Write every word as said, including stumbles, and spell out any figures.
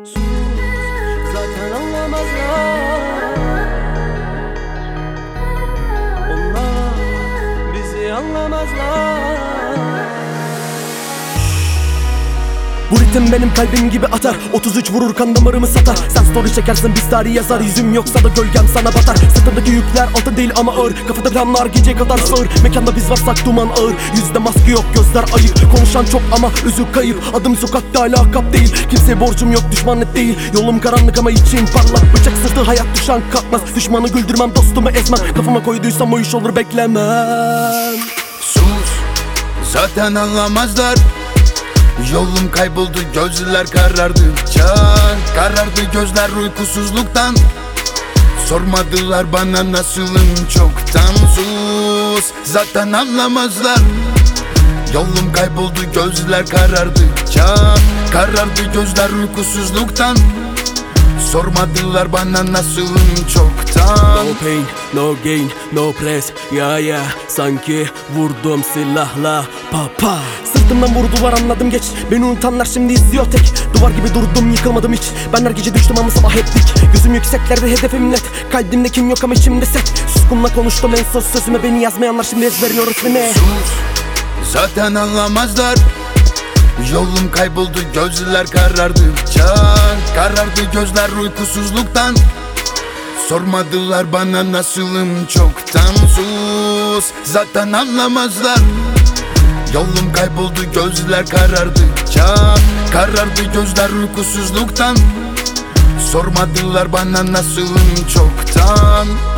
Zaten anlamazlar. Onlar bizi anlamazlar. Bu ritim benim kalbim gibi atar. otuz üç vurur kan damarımı satar. Sen story çekersin biz tarih yazar. Yüzüm yoksa da gölgem sana batar. Sırtımdaki yükler altın değil ama ağır. Kafada planlar gece kadar sağır. Mekanda biz varsak duman ağır. Yüzde maske yok gözler ayık. Konuşan çok ama özü kayıp. Adım sokakta alakap değil. Kimseye borcum yok düşmanlık değil. Yolum karanlık ama içim parlak. Bıçak sırtı hayat düşen kalkmaz. Düşmanı güldürmem dostumu ezmem. Kafama koyduysam o iş olur beklemem. Sus, zaten anlamazlar. Yolum kayboldu gözler karardıkça. Karardı gözler uykusuzluktan. Sormadılar bana nasılım çoktan. Sus, zaten anlamazlar. Yolum kayboldu gözler karardıkça. Karardı gözler uykusuzluktan. Sormadılar bana nasılım çoktan. No pain, no gain, no press, ya yeah, ya yeah. Sanki vurdum silahla, papa. Sırtımdan vurdular anladım geç. Beni unutanlar şimdi izliyor tek. Duvar gibi durdum yıkılmadım hiç. Ben her gece düştüm ama sabah hep dik. Gözüm yükseklerde hedefim net. Kalbimde kim yok ama içimde set. Suskunla konuştum en son sözüme. Beni yazmayanlar şimdi ezberliyor ismini. Sus, zaten anlamazlar. Yolum kayboldu gözler karardıkça. Karardı gözler uykusuzluktan. Sormadılar bana nasılım çoktan. Sus, zaten anlamazlar. Yolum kayboldu gözler karardıkça. Karardı gözler uykusuzluktan. Sormadılar bana nasılım çoktan.